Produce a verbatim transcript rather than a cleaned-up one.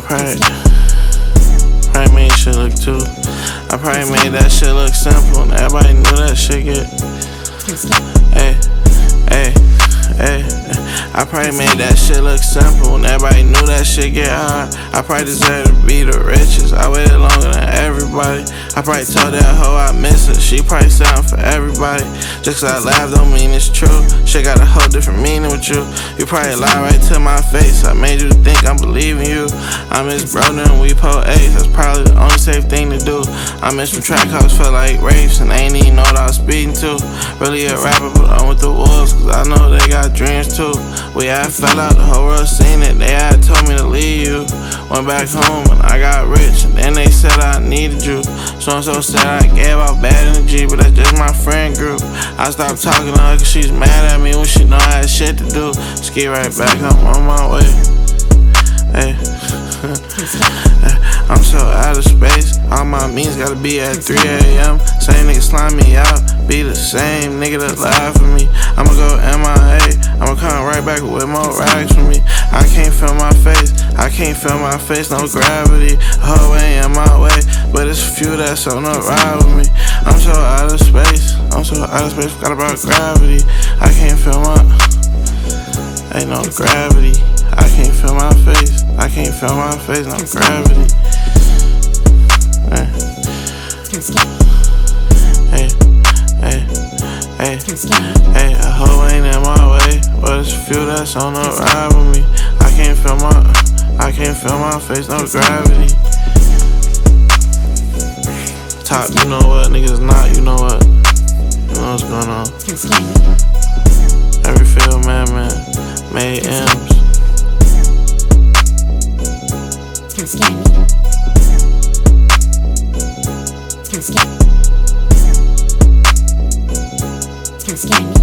probably, probably made shit look too. I probably made that shit look simple, and everybody knew that shit get. Hey, hey, hey. I probably made that shit look simple, and everybody knew that shit get hard. I probably deserve to be the richest. I waited longer than everybody. I probably told that hoe I miss her. She probably sound for everybody. Just cause I laugh don't mean it's true. Shit got a whole different meaning with you. You probably lie right to my face. I made you think I'm believing you. I miss brother and we po ace. That's probably the only safe thing to do. I miss some track house felt like rapes, and they ain't even know what I was speeding to. Really a rapper, but I'm with the wolves, cause I know they got dreams too. We had fell out, the whole world seen it. They had told me to leave you. Went back home and I got rich, and then they said I needed you. So and so said I gave out bad energy, but that's just my friend group. I stopped talking to her cause she's mad at me when she know I had shit to do. Ski right back, I'm on my way. Hey. I'm so out of space. All my means gotta be at three A M Same nigga slime me out, be the same nigga that laugh at me. I'ma go M I A, I'ma come right back with more rags for me. I can't feel my face, I can't feel my face, no gravity. Whole way in my way, but it's a few that's on the ride with me. I'm so out of space, I'm so out of space, forgot about gravity. I can't feel my, ain't no gravity. I can't feel my face, I can't feel my face, no gravity. Hey, hey, hey, hey, hey, a hoe ain't in my way, but it's a few that's on the ride with me. I can't feel my, I can't feel my face, no gravity. Top, you know what, niggas not, you know what, you know what's going on. Every field, man, man, made M's. Can't scare me. Can't scare me. Can't scare me.